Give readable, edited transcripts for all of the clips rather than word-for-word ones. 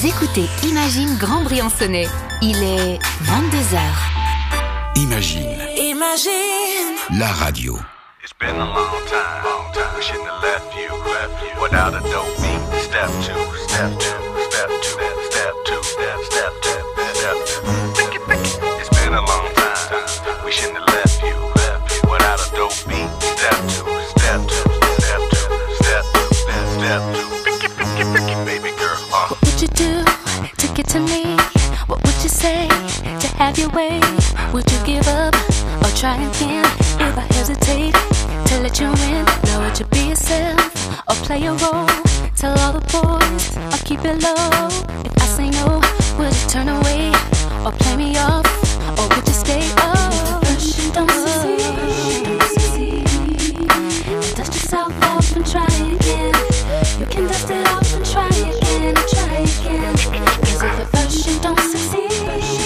Vous écoutez Imagine Grand Briançonnais. Il est 22h. Imagine. La radio. It's been a long time. We shouldn't have left you without a dope beat. Step two, step two, step two, step two, step two, step two. It's been a long time. We shouldn't have left you without a dope beat. Step two, step two, step two, step two, step two. Baby girl. What would you do to get to me? What would you say to have your way? Would you give up or try again? If I hesitate to let you in, now would you be yourself or play a role? Tell all the boys or keep it low. If I say no, would you turn away or play me off? Or would you stay up? First you don't succeed, dust yourself off and try again. You can dust it off and try again, try again. Cause if at first you don't succeed,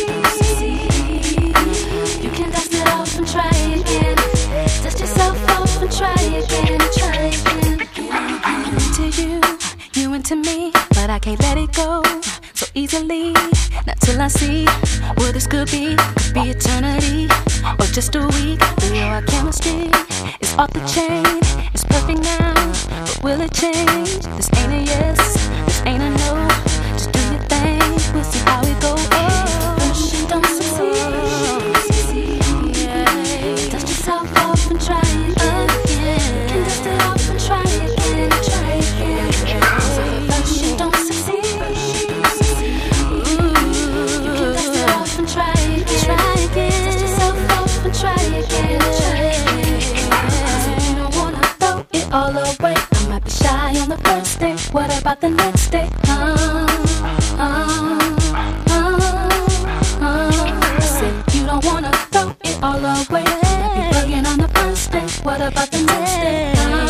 you can dust it off and try again. Dust yourself off and try again, try again. I'm into you, you into me, but I can't let it go so easily. Not till I see what this could be eternity or just a week. We know our chemistry is off the chain. It's perfect now, but will it change? This ain't a yes, this ain't a no. Just do your thing, we'll see how it goes. First you don't succeed, dust yourself off and try again. You can dust it off and try again, try again. First you don't succeed, you can dust it off and try again, try again. Dust yourself off and try again, try again. You don't wanna throw it all away. I might be shy on the first day. What about the next day? I said you don't wanna throw it all away. Might be bugging on the first day. What about the next day?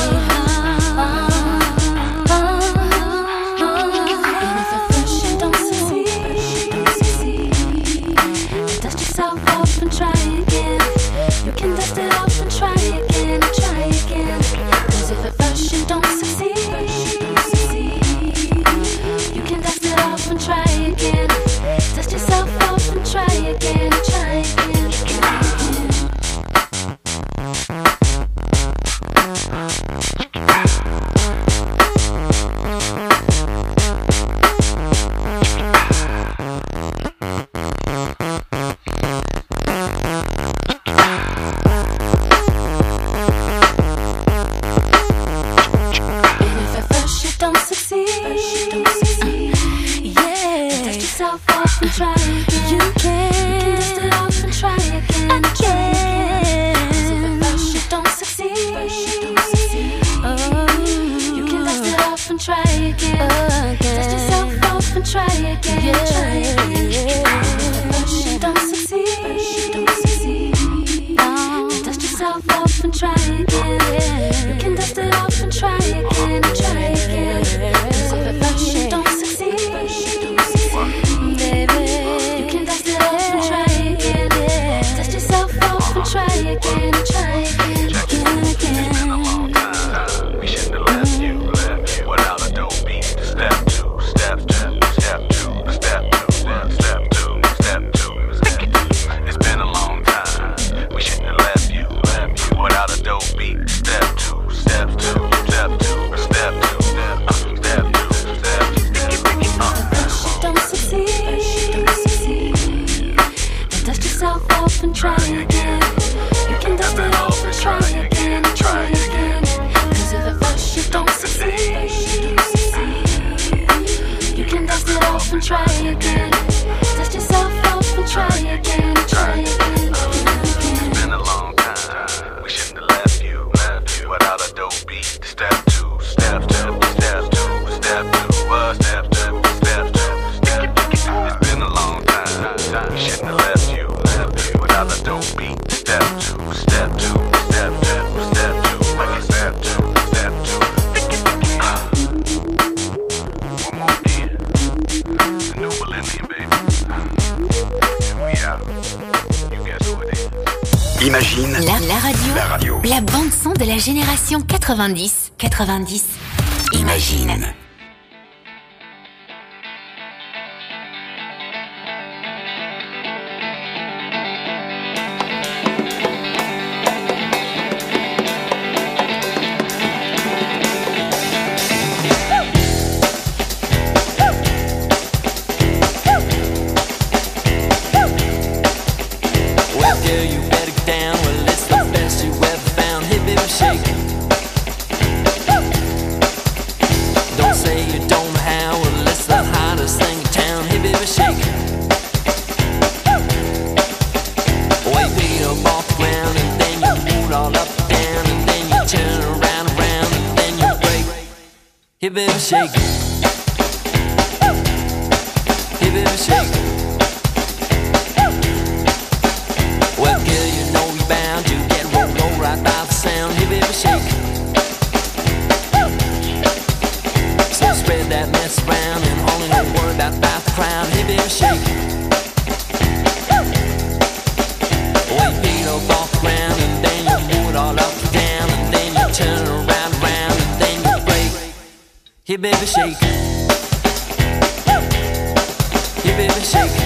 And if at first you don't succeed, dust yourself off and try again. You can dust it off and try again, try again. Cause if at first you don't succeed, you can dust it off and try again. Dust yourself off and try again, try again, try again. And if at first you don't succeed, dust yourself off and try again. You can dust it off and try again, try again. 'Cause if at first you don't succeed, you can dust it off and try again. Dust yourself off and try again, try again. If at first you don't succeed, dust yourself off and try again. You can dust it off and try again, try again. 'Cause if at first you don't succeed, baby, you can dust it off and try again. Dust yourself off and try again, try again, again, again. We shouldn't have left you without a dope beat. Step two, step two, step two, step two, step two, step two. It's been a long time. We shouldn't have left you without a dope beat. Step two, step two, step two, step two, step two, step two, step two. First you don't succeed, then dust yourself off and try again. You can dust it off and try again, try again. 'Cause if at first you don't succeed, you can dust it off and try again. Dust yourself off and try again, try again. It's been a long time. We shouldn't have left you without a dope beat. Step two, step two, step two, step two, step two, step two, step two. It's been a long time. We shouldn't have left you without a dope beat. Step two, step two, step two, step two, step two, step two. One more again. It's a new millennium, baby. And we out. You guess who it is. Imagine. La radio. La radio. La bande son de la génération 90. Imagine. baby, shake. Hey, baby, shake. Well, girl, you know you're bound to get rolled right by the sound. Hey, baby, shake. So spread that mess around and only no worry about the crown. Hey, baby, shake. Well, you beat up off the ground and then you move it all up and down and then you turn around and then you break. Hey, baby, shake. Hey, baby, shake.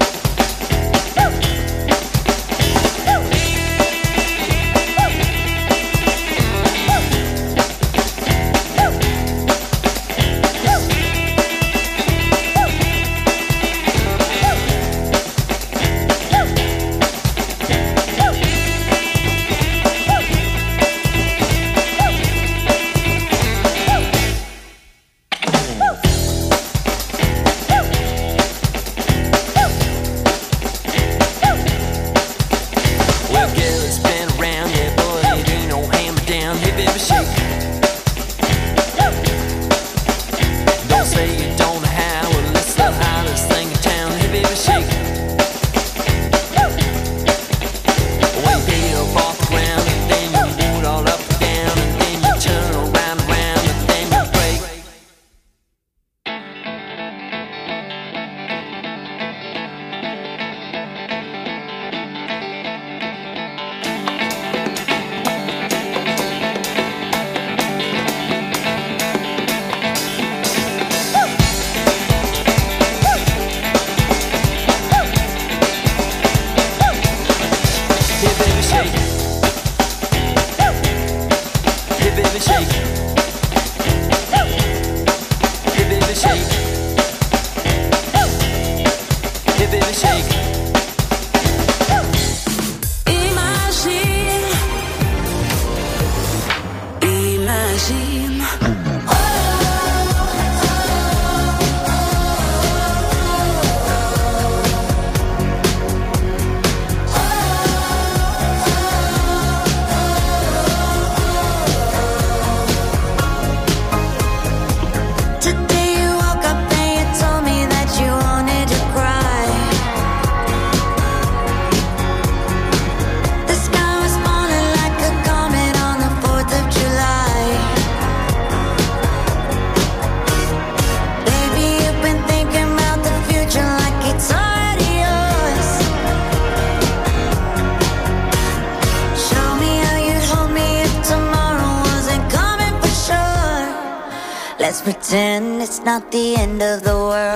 Pretend it's not the end of the world.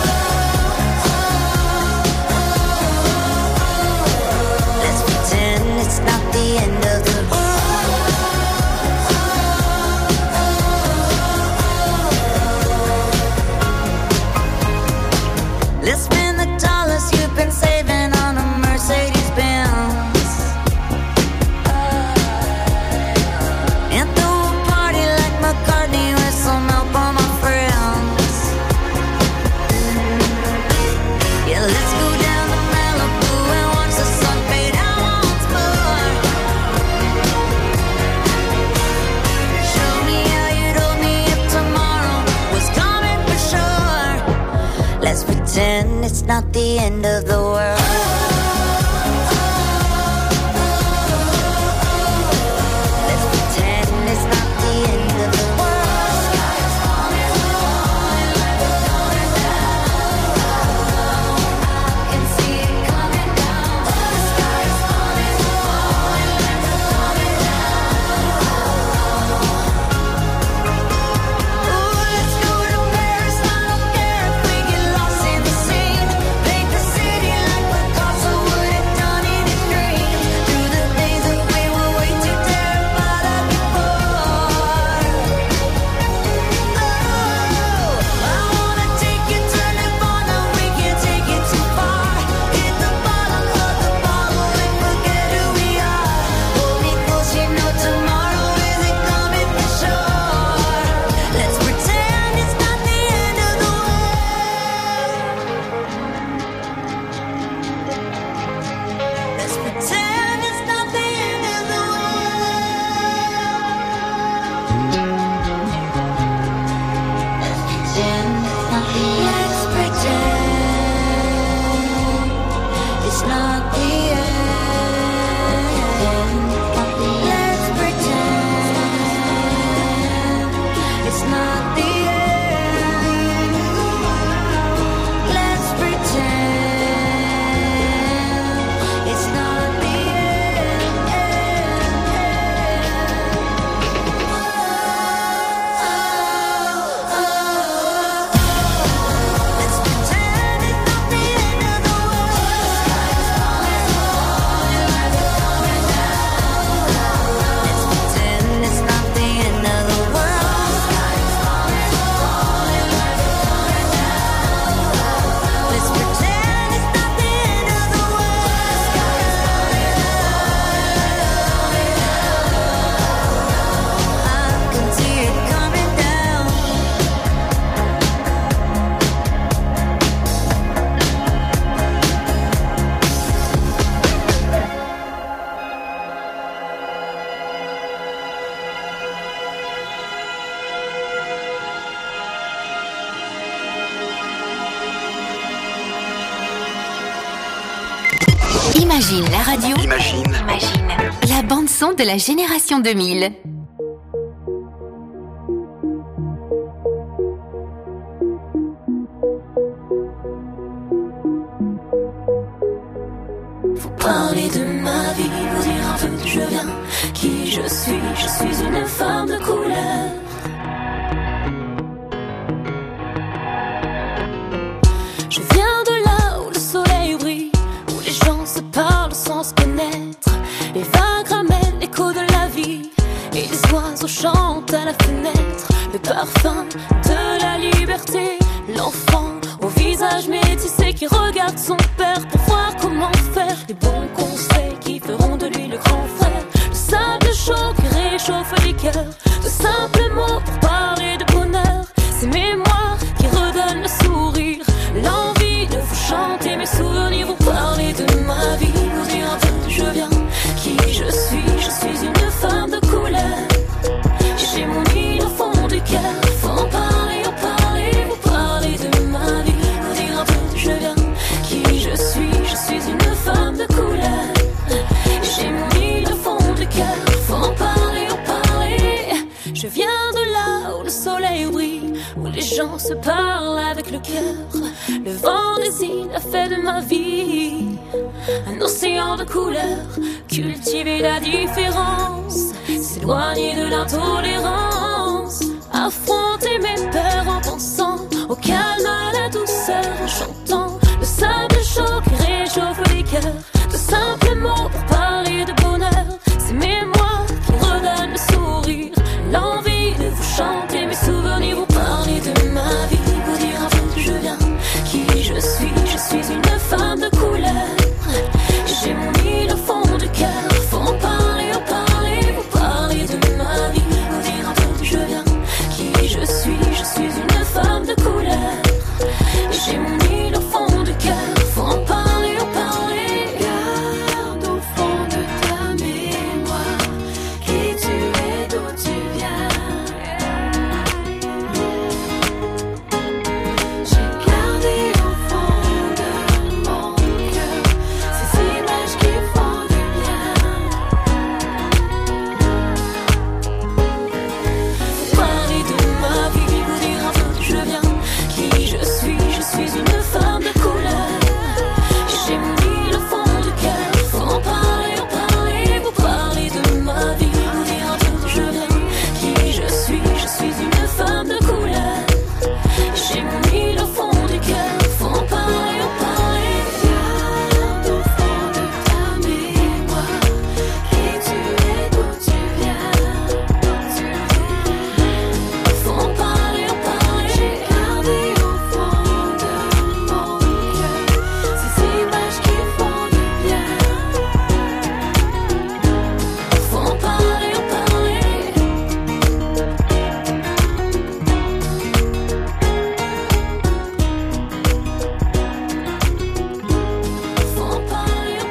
Let's pretend it's not the end of the world. Let's spend the dollars you've been saving on a Mercedes Benz and throw a party like McCartney with some help on my friends. Yeah, let's go down to Malibu and watch the sun fade out once more. Show me how you'd hold me if tomorrow was coming for sure. Let's pretend it's not the end of the world. Lost in the scene, paint the city like Picasso. Imagine la radio. Imagine La bande-son de la génération 2000. Vous parlez de ma vie, vous dire un peu d'où je viens, qui je suis une femme de couleur. Je viens de là où le soleil brille, où les gens se parlent sans se connaître. Les vagues ramènent l'écho de la vie, et les oiseaux chantent à la fenêtre. Le parfum de la liberté, l'enfant au visage métissé qui regarde son père pour voir comment faire. Les bons conseils qui feront de lui le grand frère. Le sable chaud qui réchauffe les cœurs. De simples mots pour parler de bonheur. Ces mémoires qui redonnent le sourire, l'envie de vous chanter mes souvenirs. Vous parlez de ma vie, vous dire un peu d'où je viens, qui je suis une femme de couleur. J'ai mon île au fond du cœur. Faut en parler, vous parlez de ma vie, vous dire un peu d'où je viens, qui je suis une femme de couleur. J'ai mon île au fond du cœur. Faut en parler, je viens de là où le soleil brille, où les gens se parlent avec le cœur. Le vent des îles a fait de ma vie un océan de couleurs. Cultiver la différence, s'éloigner de l'intolérance. Affronter mes peurs en pensant au calme, à la douceur, en chantant le sable chaud qui réchauffe les cœurs. De simples mots pour parler de bonheur. Ces mémoires qui redonnent le sourire, l'envie de vous chanter mes souvenirs. Vous parlez de ma vie, vous dire un peu d'où je viens, qui je suis une femme de couleur. J'ai mon île au fond du cœur. Faut en parler, vous parlez de ma vie, vous dire un peu d'où je viens, qui je suis une femme de couleur. J'ai mon île au fond du cœur. Faut en parler, garde au fond de ta mémoire qui tu es, d'où tu viens. J'ai gardé au fond de mon cœur ces images qui font du bien. Vous parlez de ma vie, vous dire un peu d'où je viens, qui je suis une femme de couleur. J'ai mon île au fond du cœur. Faut en parler, vous parlez de ma vie, vous dire un peu d'où je viens, qui je suis une femme de couleur. J'ai mon île au fond du cœur. Faut en parler, garde au fond de ta mémoire qui tu es, d'où tu viens. Faut en parler, j'ai gardé au fond de mon cœur ces images qui font du bien. Faut en parler, faut en parler.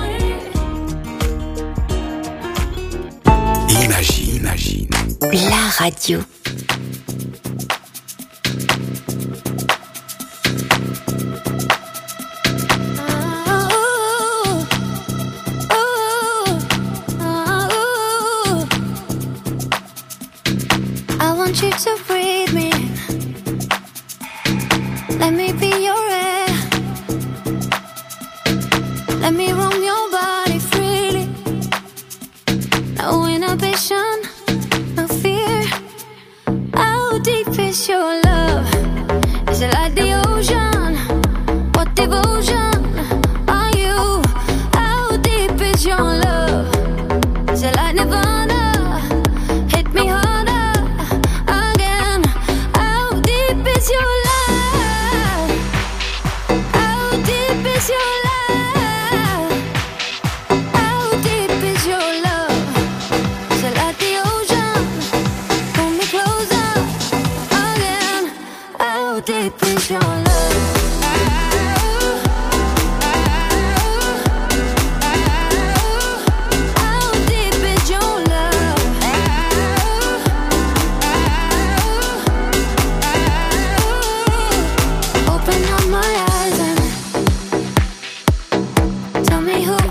Imagine. La radio. I want you to breathe me in. Let me be your air. Let me roam your body freely. No inhibition, no fear. How deep is your love? Is it like the ocean? What devotion are you? How deep is your love? Is it like Nirvana? Hit me harder again. How deep is your love? How deep is your love? How deep is your love? Is it like the ocean? Pull me closer again. How deep is your love? How deep is your love? Open up my eyes and tell me who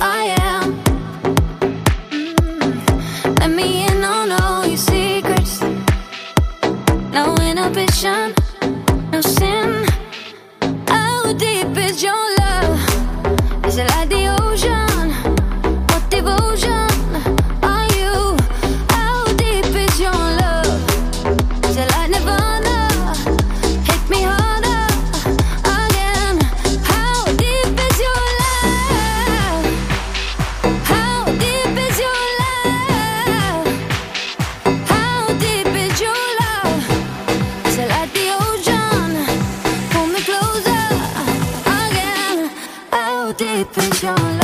no sin. How deep is your love? Is it like the ocean? What devotion are you? How deep is your love? Is it like Nirvana? Hit me harder again. How deep is your love? How deep is your love? How deep is your love? Is it like the ocean? Pull me closer again. How deep is your love?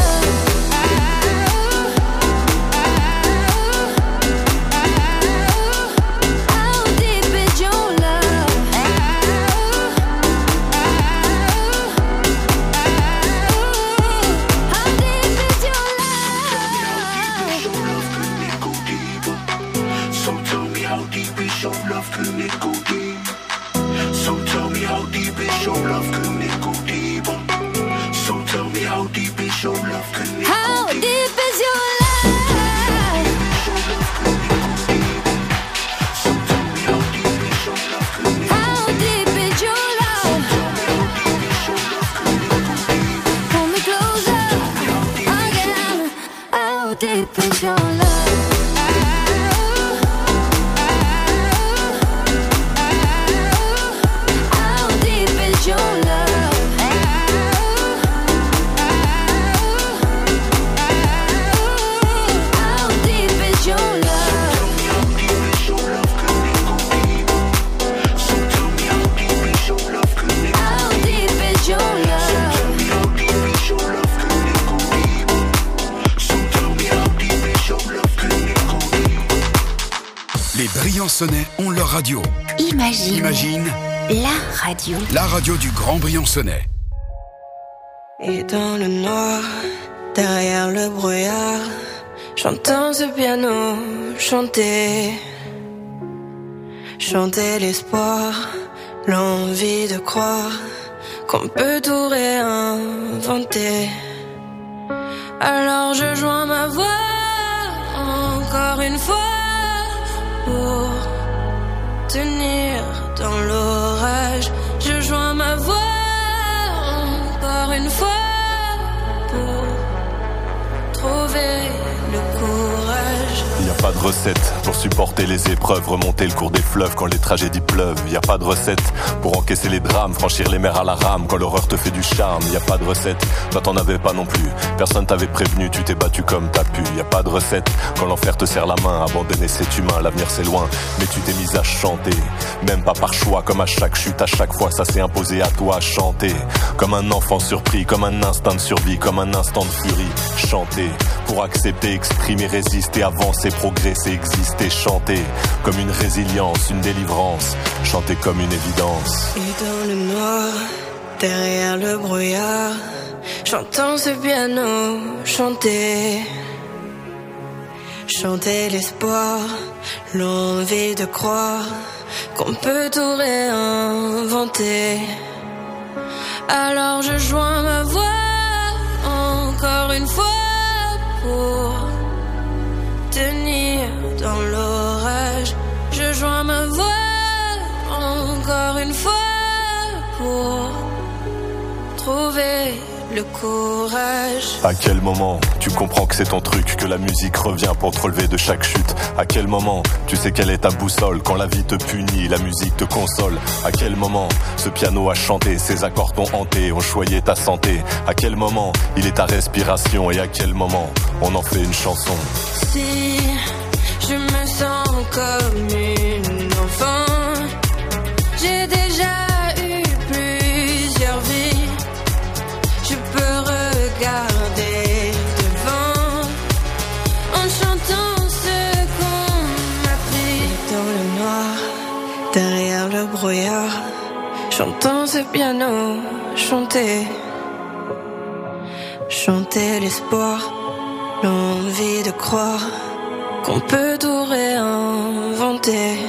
How deep is your love? How deep is your love? So tell me how deep is your love, can it go deep? So tell me how deep is your love, can it go deeper? So tell me how deep is your love, can it go How deep? deep is your love? So tell me how deep is your love, can it How deep is your love? Pull me closer again. How deep is your love? How deep is your love? How deep is your love? So tell me how deep is your love, can it go How deep is your love? Tell me how deep is your love, can it go deep? So tell me how deep is your love, can it go deep? Les Briançonnais ont leur radio. Imagine. Imagine, La radio. la radio du Grand Briançonnais. Et dans le noir, derrière le brouillard, j'entends ce piano chanter. Chanter l'espoir, l'envie de croire qu'on peut tout réinventer. Alors je joins ma voix encore une fois pour tenir dans l'orage. Je joins ma voix encore une fois pour trouver le courage. Y a pas de recette pour supporter les épreuves, remonter le cours des fleuves quand les tragédies pleuvent. Y a pas de recette pour encaisser les drames, franchir les mers à la rame quand l'horreur te fait du charme. Y a pas de recette, toi t'en avais pas non plus. Personne t'avait prévenu, tu t'es battu comme t'as pu. Y a pas de recette quand l'enfer te serre la main, abandonner c'est humain, l'avenir c'est loin. Mais tu t'es mise à chanter, même pas par choix, comme à chaque chute, à chaque fois ça s'est imposé à toi. Chanter, comme un enfant surpris, comme un instinct de survie, comme un instant de furie. Chanter, pour accepter, exprimer, résister, avancer, progresser, exister. Chanter, comme une résilience, une délivrance. Chanter comme une évidence. Et dans le noir, derrière le brouillard, j'entends ce piano chanter. Chanter l'espoir, l'envie de croire qu'on peut tout réinventer. Alors je joins ma voix encore une fois pour tenir dans l'orage. Je joins ma voix encore une fois pour trouver le courage. À quel moment tu comprends que c'est ton truc, que la musique revient pour te relever de chaque chute? À quel moment tu sais quelle est ta boussole? Quand la vie te punit, la musique te console. À quel moment ce piano a chanté, ses accords t'ont hanté, ont choyé ta santé? À quel moment il est ta respiration? Et à quel moment on en fait une chanson? Si je me sens comme une enfant, j'ai déjà eu plusieurs vies. Je peux regarder devant en chantant ce qu'on m'a pris. Dans le noir, derrière le brouillard, j'entends ce piano chanter. Chanter l'espoir, l'envie de croire qu'on peut tout réinventer.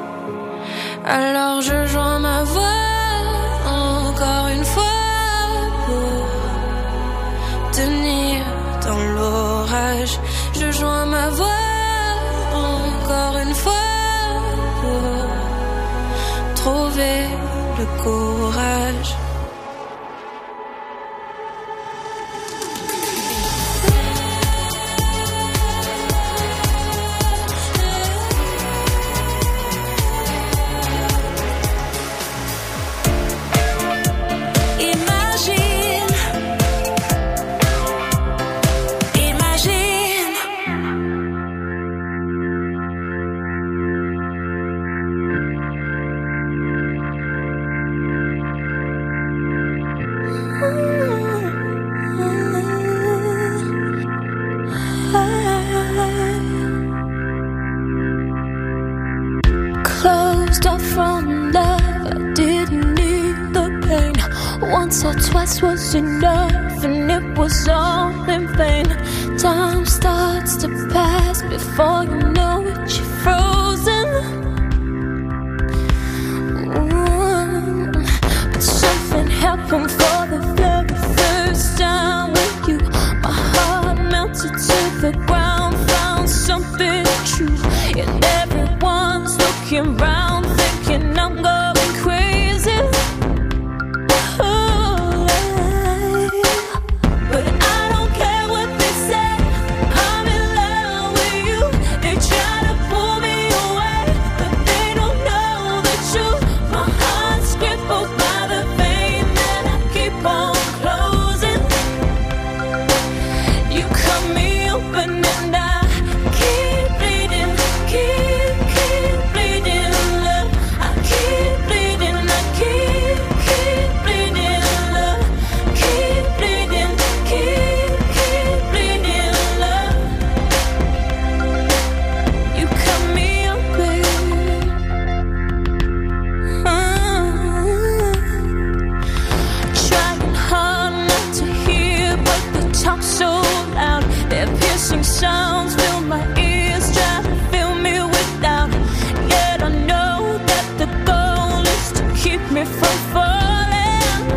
Alors je joins ma voix encore une fois pour tenir dans l'orage. Je joins ma voix encore une fois pour trouver le courage. Once or twice was enough, and it was all in vain. Time starts to pass before you know it, you're frozen. But something happened for the very first time with you. My heart melted to the ground, found something true, and everyone's looking round, thinking I'm going crazy. Sounds fill my ears, try to fill me with doubt. Yet I know that the goal is to keep me from falling.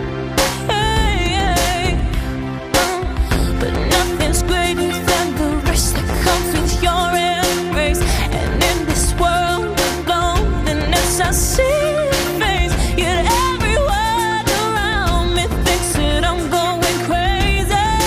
Hey, but nothing's greater than the rest that comes with your embrace. And in this world of loneliness, I see your face. Yet everyone around me thinks that I'm going crazy.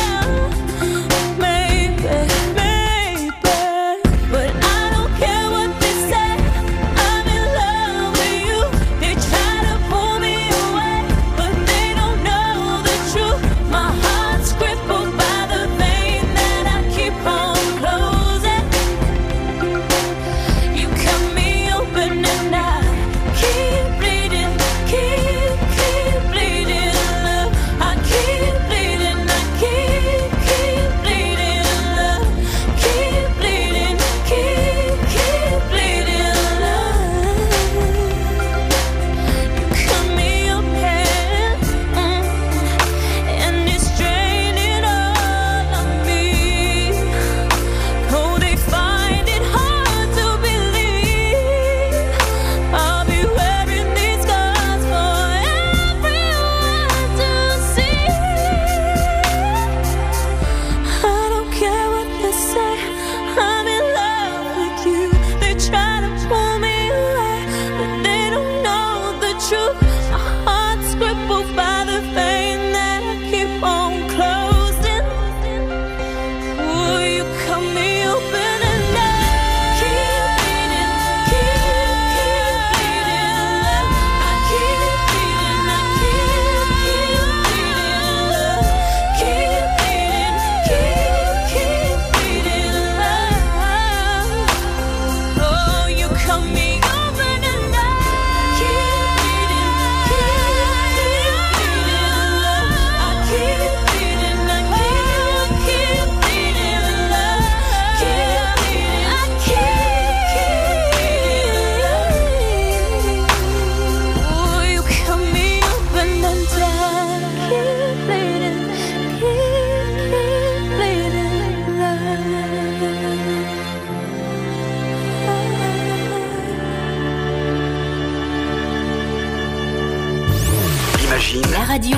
La radio.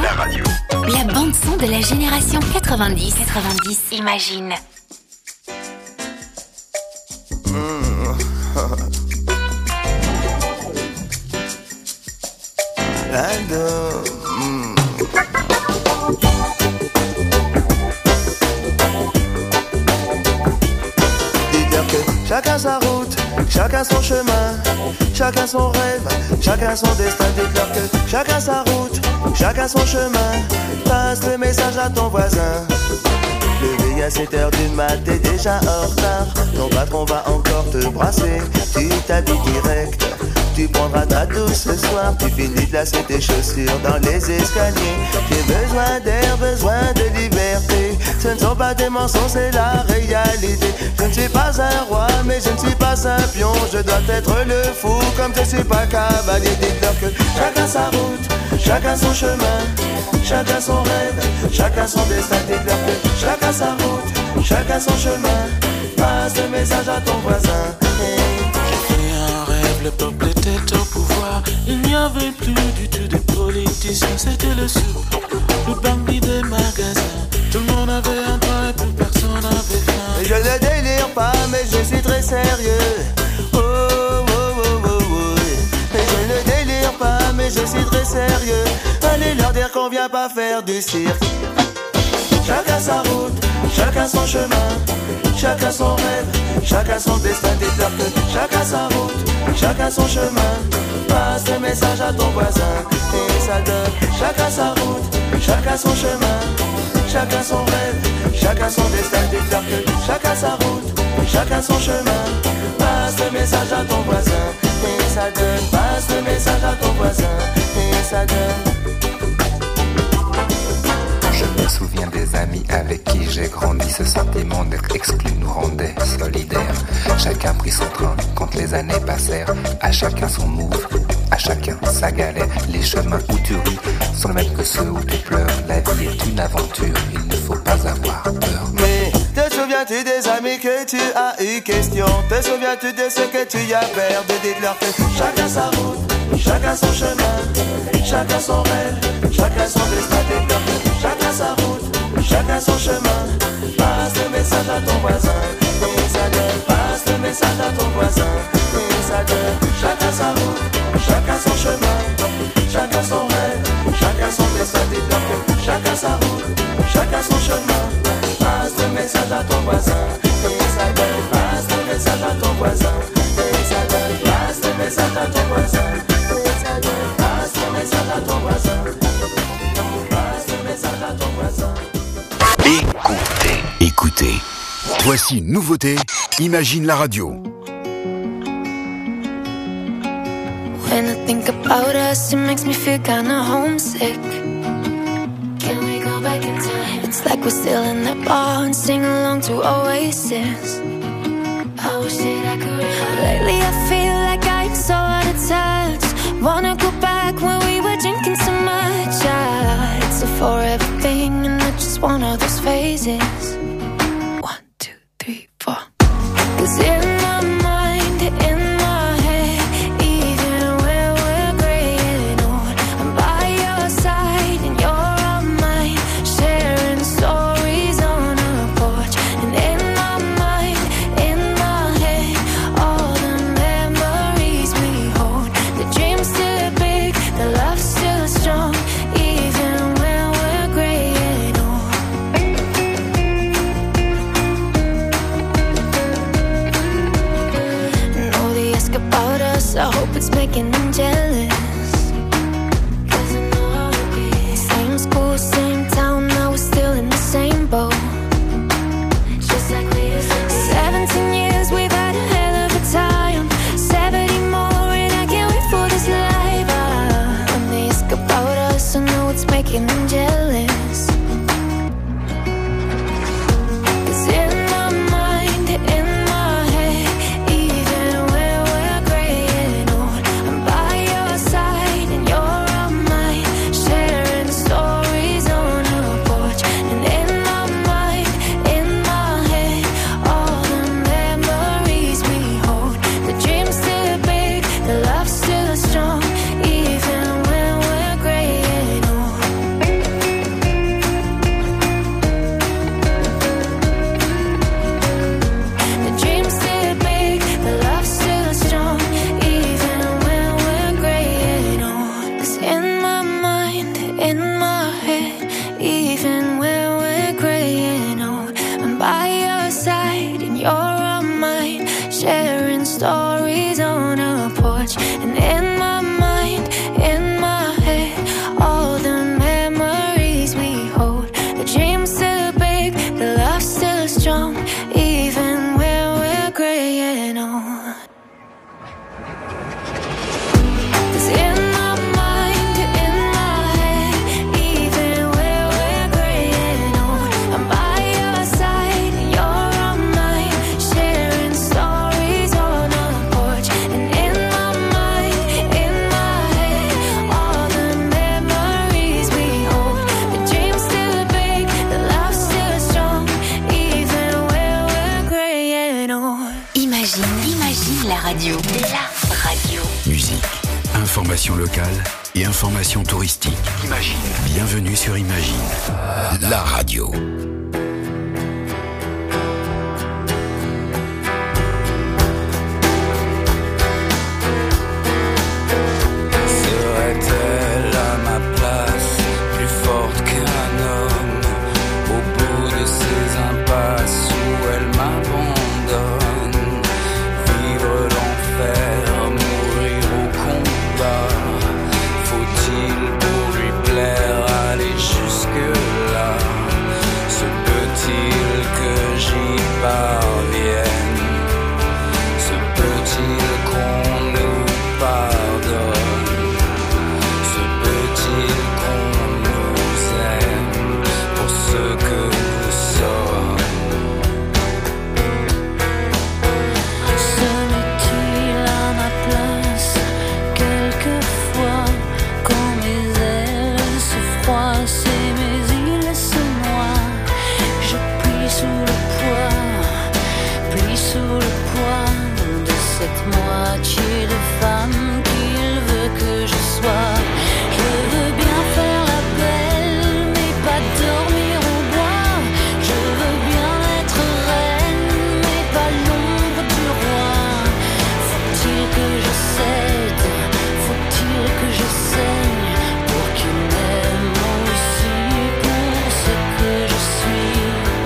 La bande son de la génération 90. Imagine. random. Dites-leur que chacun sa route, chacun son chemin, chacun son rêve, chacun son destin. Dites-leur que chacun sa route, chacun son chemin. Passe le message à ton voisin. Levé à 7h du mat, t'es déjà en retard. Ton patron va encore te brasser. Tu t'habilles direct, tu prendras ta douche ce soir. Tu finis de lasser tes chaussures dans les escaliers. J'ai besoin d'air, besoin de liberté. Ce ne sont pas des mensonges, c'est la réalité. Je ne suis pas un roi, mais je ne suis pas un pion. Je dois être le fou, comme je suis pas cavalier. Dites-leur que chacun sa route, chacun son chemin, chacun son rêve, chacun son destin. Dites-leur que chacun sa route, chacun son chemin. Passe le message à ton voisin. J'ai fait un rêve, le peuple était au pouvoir. Il n'y avait plus du tout de politiciens, c'était le soupe, le bandit des magasins. Tout le monde avait un train et plus personne n'avait faim. Je ne délire pas, mais je suis très sérieux. Oh, oh, oh, oh, oh. Et je ne délire pas, mais je suis très sérieux. Allez leur dire qu'on vient pas faire du cirque. Chacun sa route, chacun son chemin, chacun son rêve, chacun son destin. Dites-leur que chacun sa route, chacun son chemin. Passe le message à ton voisin et ça donne. Chacun sa route, chacun son chemin, chacun son rêve, chacun son destin. Dites-leur que chacun sa route, chacun son chemin. Passe le message à ton voisin et ça donne. Passe le message à ton voisin et ça donne. Je me souviens des amis avec qui j'ai grandi. Ce sentiment d'être exclu nous rendait solidaires. Chacun prit son train quand les années passèrent. À chacun son move, à chacun sa galère. Les chemins où tu ris sont les mêmes que ceux où tu pleures. La vie est une aventure, il ne faut pas avoir peur. Mais te souviens-tu des amis que tu as eu question? Te souviens-tu de ce que tu y as perdu? Dites-leur que chacun sa route, chacun son chemin, chacun son rêve, chacun son destin. Dites-leur que chacun sa route, chacun son chemin. Passe le message à ton voisin et ça donne. Passe le message à ton voisin et ça donne. Chacun sa route, chacun son chemin, chacun son rêve, chacun son destin. Dites-leur que chacun sa route, chacun son chemin. Passe le message à ton voisin et ça donne. Passe le message à ton voisin et ça donne. Passe le message à ton voisin et ça donne. Passe le message à ton voisin. Passe le message à ton voisin. Écoutez. Voici une nouveauté. Imagine la radio. When I think about us, it makes me feel kinda homesick. Can we go back in time? It's like we're still in that bar and sing along to Oasis. I wish that I could. Lately I feel like I'm so out of touch. Wanna go back when we were drinking so much. It's a forever thing and not just one of those phases. 1, 2, 3, 4. 'Cause in my mind, in my head, even when we're gray and old, I'm by your side and you're on mine, sharing stories on a porch. And in my mind, in my head, all the memories we hold. The dream's still big, the love's still strong, even when we're gray and old. No, they ask about us, I hope it's making them jealous. 'Cause I know how it is. Same school, same town, now we're still in the same boat. Just like we used to be. 17 years, we've had a hell of a time. 70 more and I can't wait for this life. When they ask about us, I know it's making them jealous. 'Cause in my mind, in my head, even when we're gray and old, I'm by your side and you're on mine, sharing stories on a porch. And in my mind, in my head, all the memories we hold. The dream's still big, the love's still strong, even when we're gray and old. in my head, even when we're graying old. I'm by your side and you're on mine, sharing stories on a porch. And in my mind, in my head, all the memories we hold. The dream's still big, the love's still strong, even when we're graying old. Radio. La radio. Musique, information locale et information touristique. Imagine. Bienvenue sur Imagine. La radio. Serait-elle à ma place, plus forte qu'un homme, au bout de ces impasses où elle m'abandonne? Vivre l'enfer, mourir au combat, faut-il pour lui plaire aller jusque-là? Se peut-il que j'y parvienne? Se peut-il qu'on nous pardonne? Se peut-il qu'on nous aime pour ce que nous sommes? Serait-il à ma place quelquefois quand mes ailes se froissent et mes îles se noient? Je plie sous le poids de cette moitié de femme qu'il veut que je sois. Je veux bien faire la belle, mais pas dormir au bois. Je veux bien être reine, mais pas l'ombre du roi. Faut-il que je cède, faut-il que je saigne pour qu'il m'aime aussi pour ce que je suis?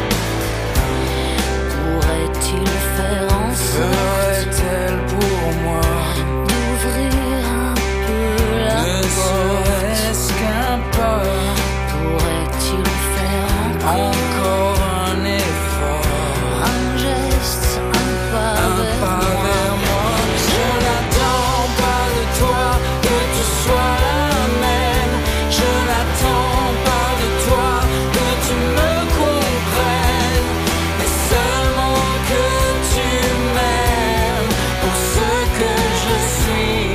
Pourrait-il faire en sorte Serait-elle pour moi d'ouvrir un peu la ne porte? serait-ce qu'un pas? Pourrait-il faire Encore un effort, un geste, un pas un vers pas moi? vers moi? Je n'attends pas de toi que tu sois la même. Je n'attends pas de toi que tu me comprennes, mais seulement que tu m'aimes pour ce que je suis.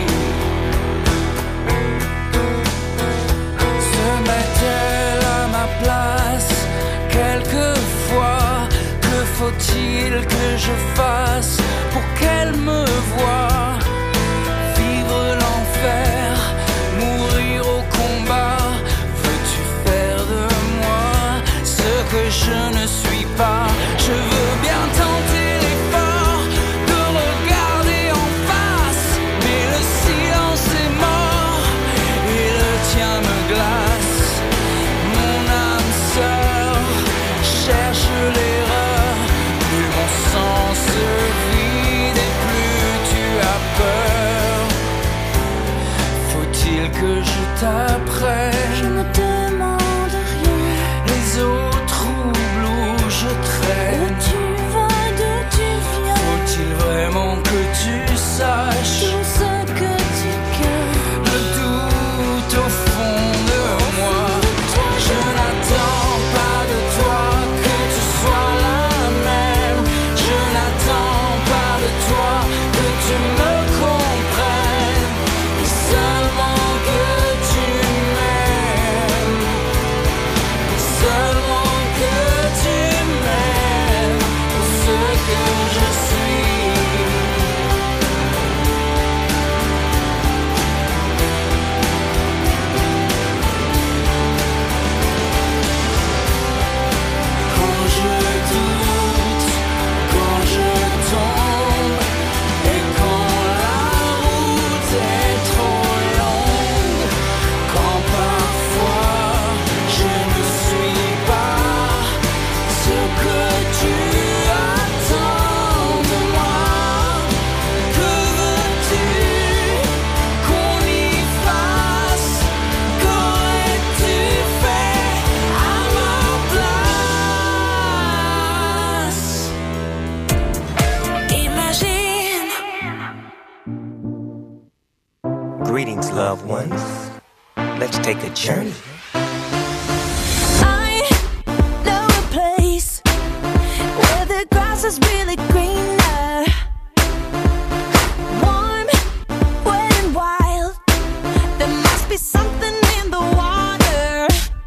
Se met-elle à ma place quelquefois? Que faut-il que je fasse pour qu'elle me voie? Vivre l'enfer, mourir au combat. Veux-tu faire de moi ce que je ne suis pas? Je veux bien tenter l'effort de regarder en face, mais le silence est mort et le tien me glace. Mon âme sœur cherche l'erreur, plus mon sang se vide et plus tu as peur. Faut-il que je t'apprenne? Je me demande rien. Les eaux troubles où je Où traîne. tu vas, d'où tu viens? Faut-il vraiment que tu saches Tout ce que tu gagnes. le doute au fond de moi? Je n'attends pas de toi que tu sois la même. Je n'attends pas de toi que tu me comprennes, mais seulement que tu m'aimes. take a journey. I know a place where the grass is really greener, warm, wet and wild. There must be something in the water.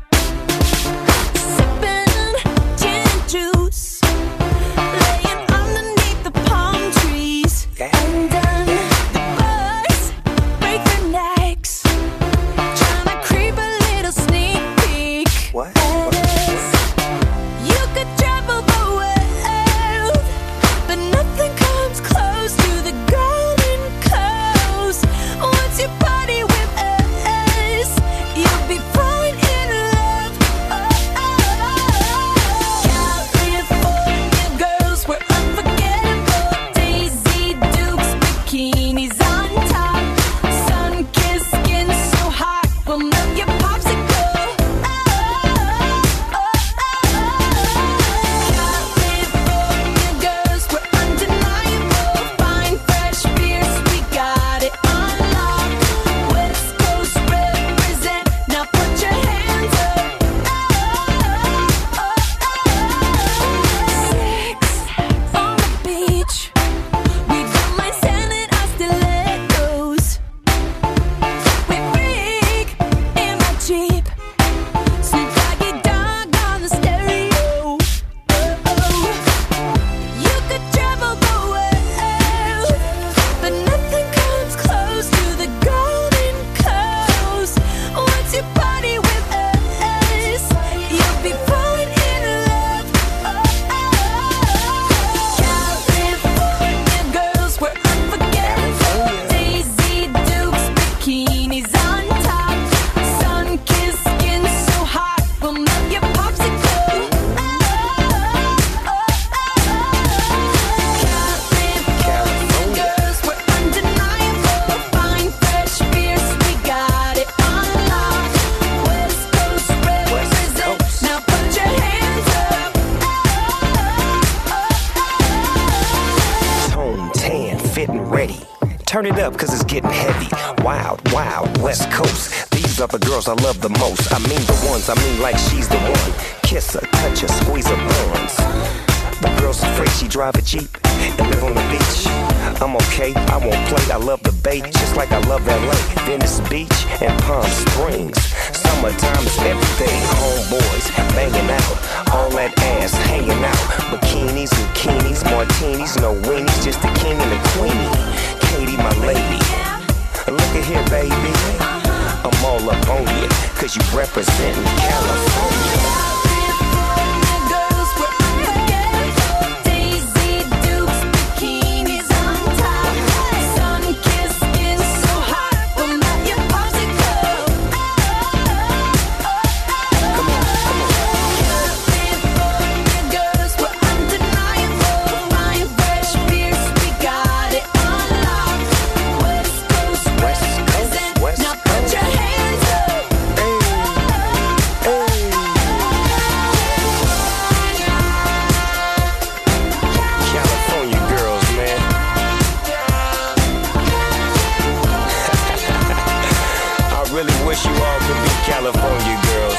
Sipping gin and juice, laying underneath the palm trees. And then the birds break their necks, trying to creep a little sneak peek. What? You could travel the world, but nothing comes close to the Golden Coast. Once you party with us, you'll be falling in love. California girls were unforgettable. Daisy Dukes, bikinis on top, sun-kissed skin so hot will melt your popsicle. California girls were undeniable. Fine, fresh beers, we got it on lock. West Coast represent, now put your hands up. Sex on the beach, we don't mind selling our stilettos. We freak in my Jeep, Snoop Doggy Dogg on the stereo. You could travel the world, but nothing comes close to the Golden Coast. Once you party with us, you'll be falling in love. California girls were unforgettable. Daisy Dukes, bikinis on top, sun-kissed skin so hot will melt your popsicle. California girls were undeniable. Fine, fresh beers, we got it on lock. West Coast represent, now put your hands up. Tone tan, fit and ready. Turn it up cause it's getting heavy. Wild, wild, West Coast. These are the girls I love the most. I mean the ones, I mean like she's the one. Kiss her, touch her, squeeze her buns. The girl's afraid she drive a Jeep and live on the beach. I'm okay, I won't play, I love the bay, just like I love LA, Venice Beach and Palm Springs. Summertime is everything, homeboys banging out, all that ass hanging out. Bikinis, bikinis, martinis, no weenies, just the king and the queenie. Katie, my lady, look at here, baby, I'm all up on you, cause you representin' California. California girls were unforgettable. Daisy Dukes, bikinis on top, sun-kissed skin so hot will melt your popsicle. California girls were undeniable. Fine, fresh beers, we got it on lock. West Coast represent, now put your hands up. California girls, man. I really wish you all could be California girls.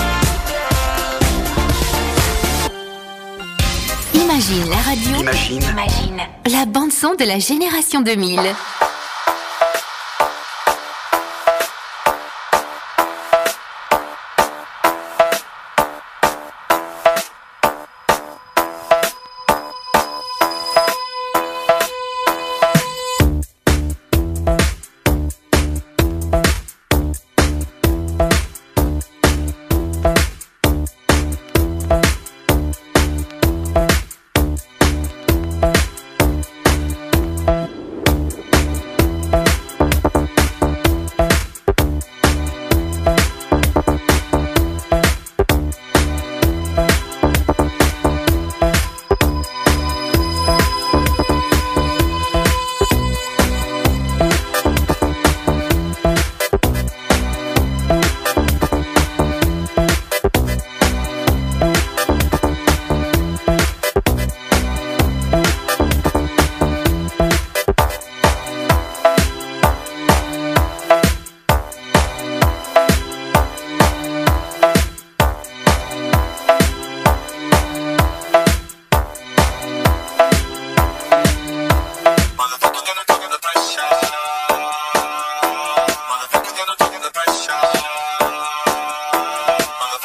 Imagine la radio. Imagine. La bande-son de la génération 2000.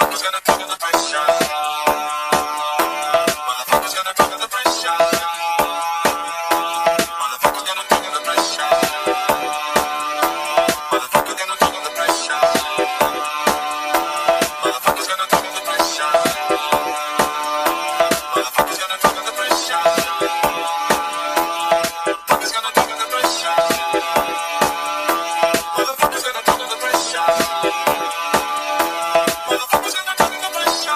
Motherfuckers gonna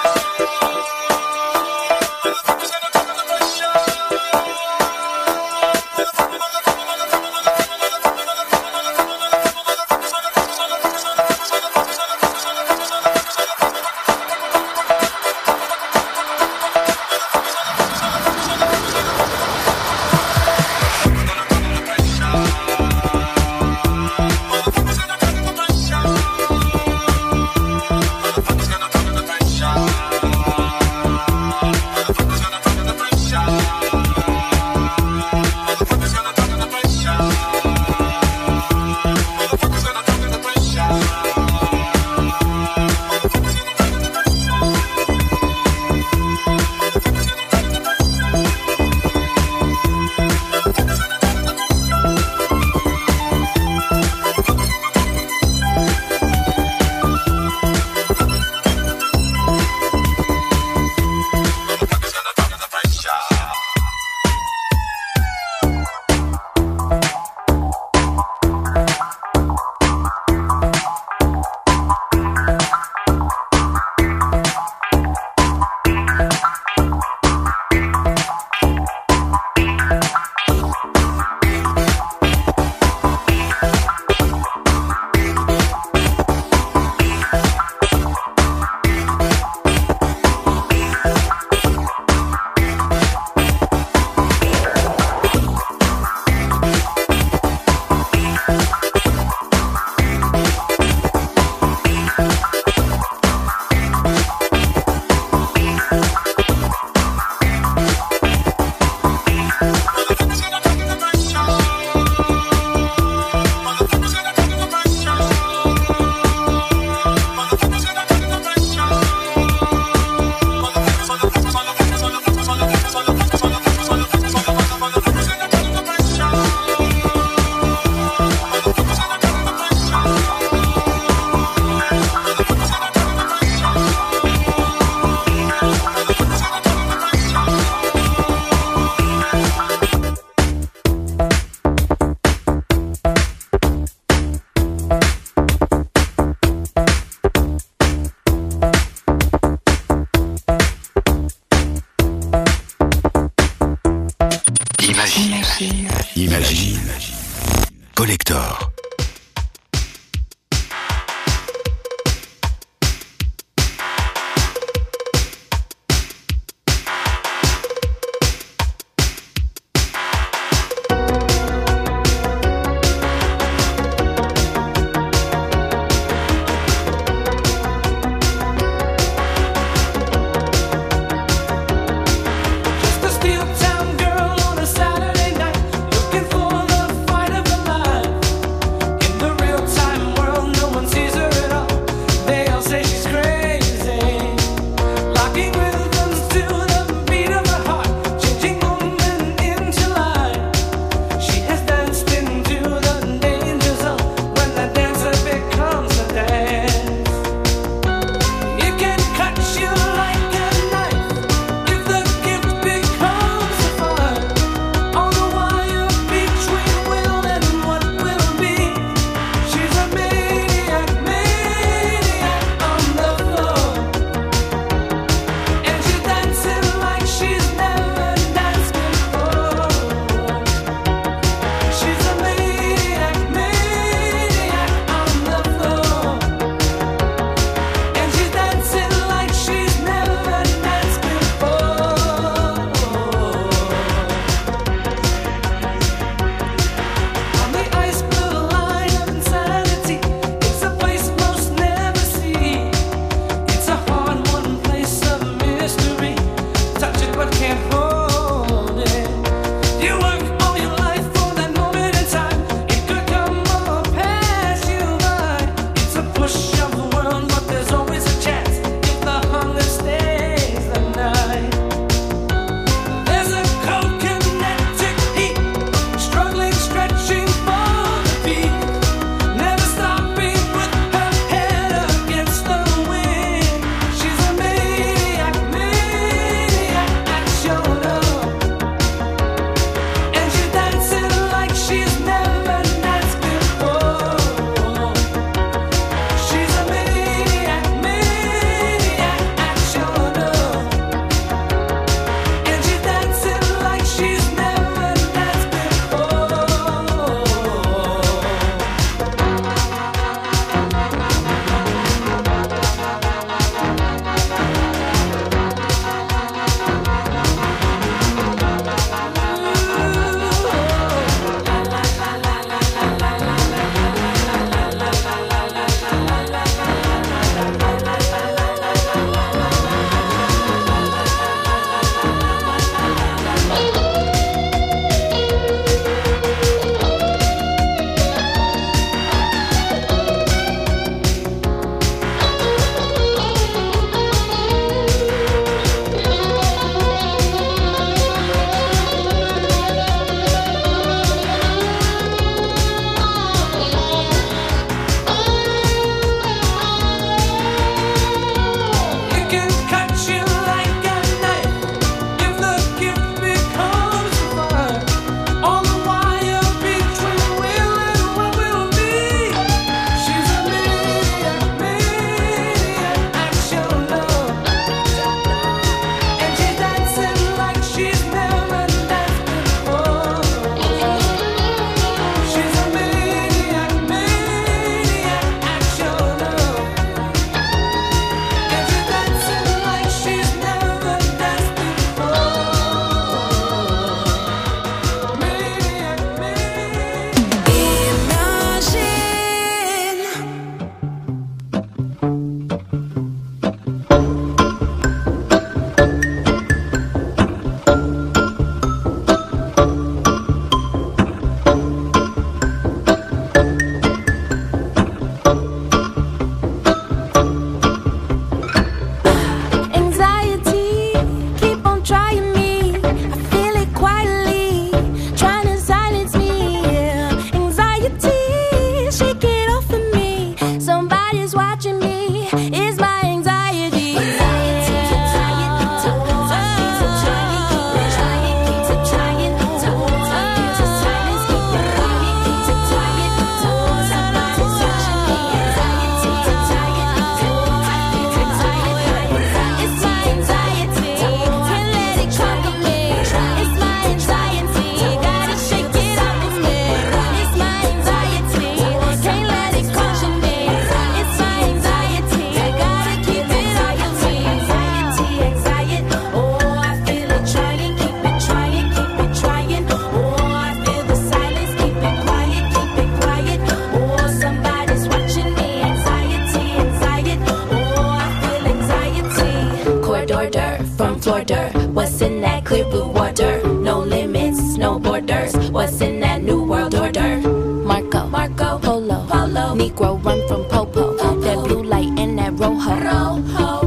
world order. What's in that clear blue water? No limits, no borders. What's in that new world order? Marco, Marco, Polo, Polo. Negro run from Popo. That blue light and that rojo. Rojo.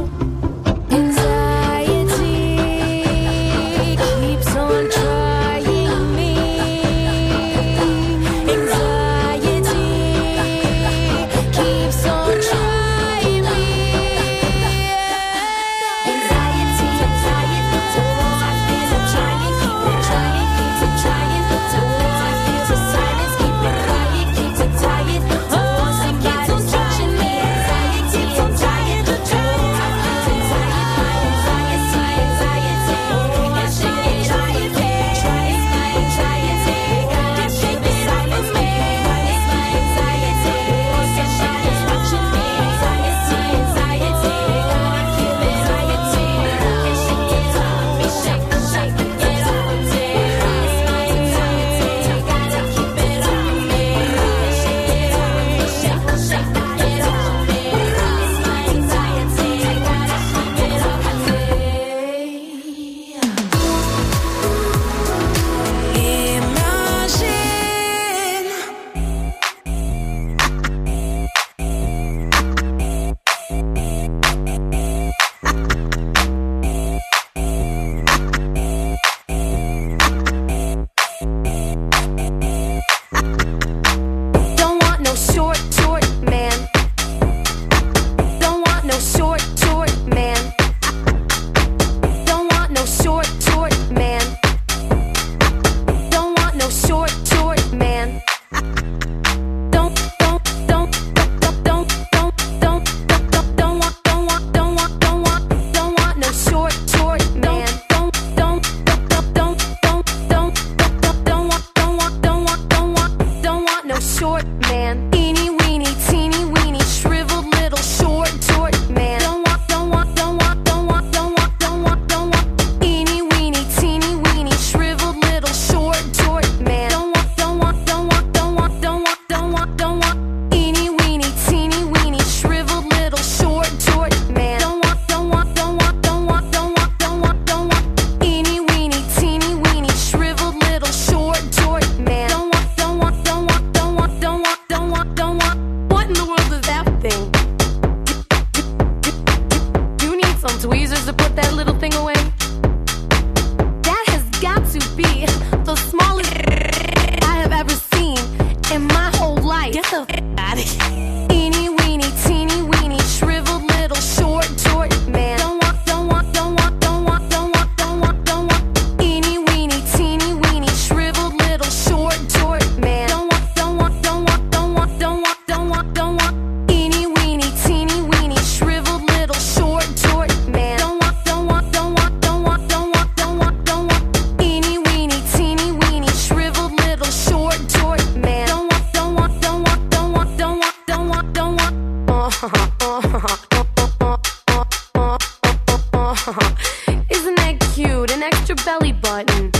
Isn't that cute? An extra belly button.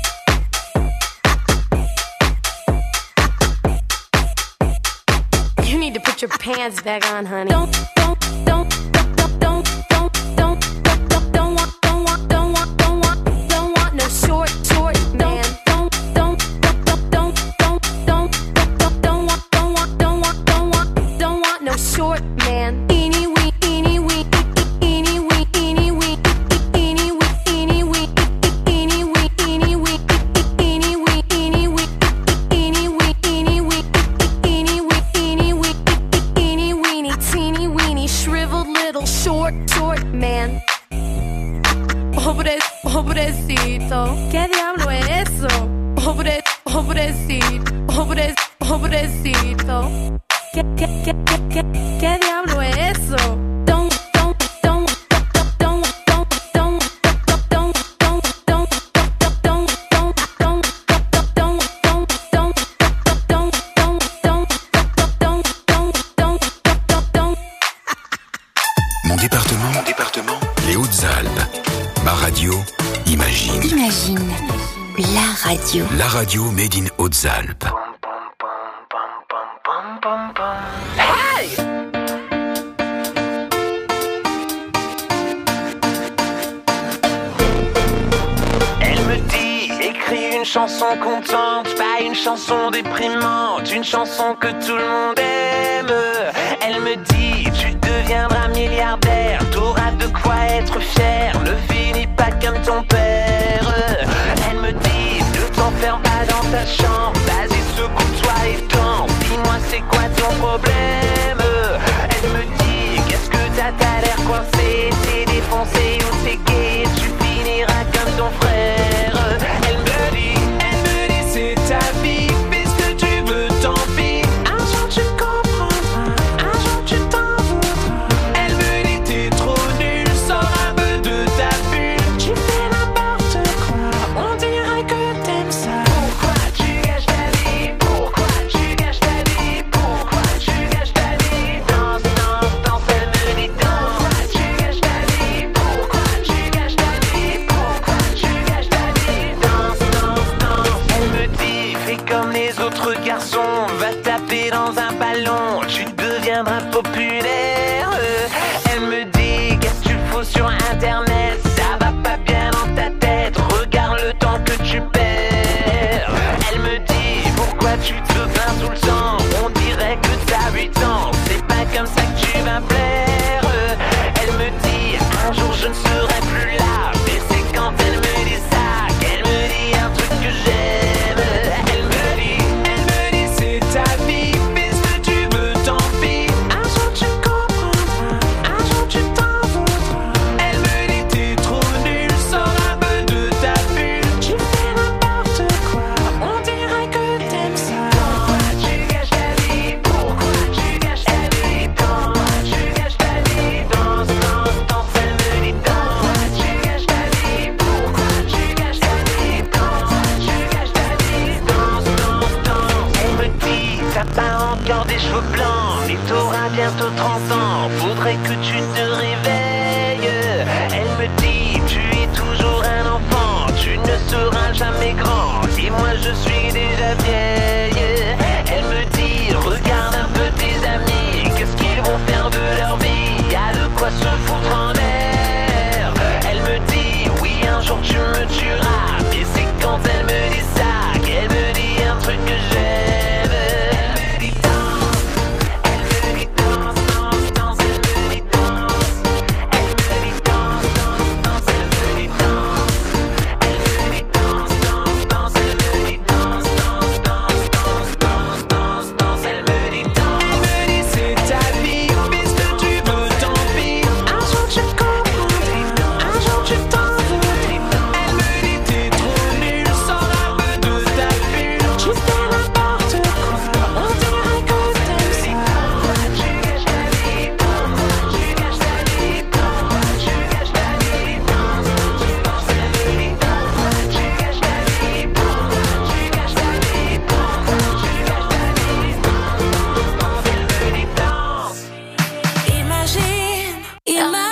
You need to put your pants back on, honey. Don't want no short man. Don't want no short man. Pobrecito, ¿qué diablo es eso? Pobrecito, ¿qué diablo es eso? Mon département, les Hautes-Alpes. Ma radio, Imagine. Imagine, la radio. La radio made in Hautes-Alpes. Hey! chanson contente, pas une chanson déprimante, une chanson que tout le monde aime. Elle me dit, tu deviendras milliardaire, t'auras de quoi être fier, ne finis pas comme ton père. Elle me dit, ne t'enferme pas dans ta chambre, vas-y secoue-toi et danse, dis-moi c'est quoi ton problème. Elle me dit, qu'est-ce que t'as l'air coincé, t'es défoncé ou t'es gay, tu finiras comme ton frère. Elle me dit, c'est ta vie, fais ce que tu veux, tant pis. Un jour tu comprendras, un jour tu t'en voudras. Elle me dit, t'es trop nul, sors un peu de ta bulle. Tu fais n'importe quoi, on dirait que t'aimes ça. Pourquoi tu gâches ta vie? Pourquoi tu gâches ta vie? Pourquoi tu gâches ta vie? Danse, danse, danse, elle me dit danse. Pourquoi tu gâches ta vie? Pourquoi tu gâches ta vie? Pourquoi tu gâches ta vie? Danse, danse, danse. Elle me dit, fais comme les autres garçons, va taper dans un ballon, tu deviendras populaire. Elle me dit, qu'est-ce que tu fous sur un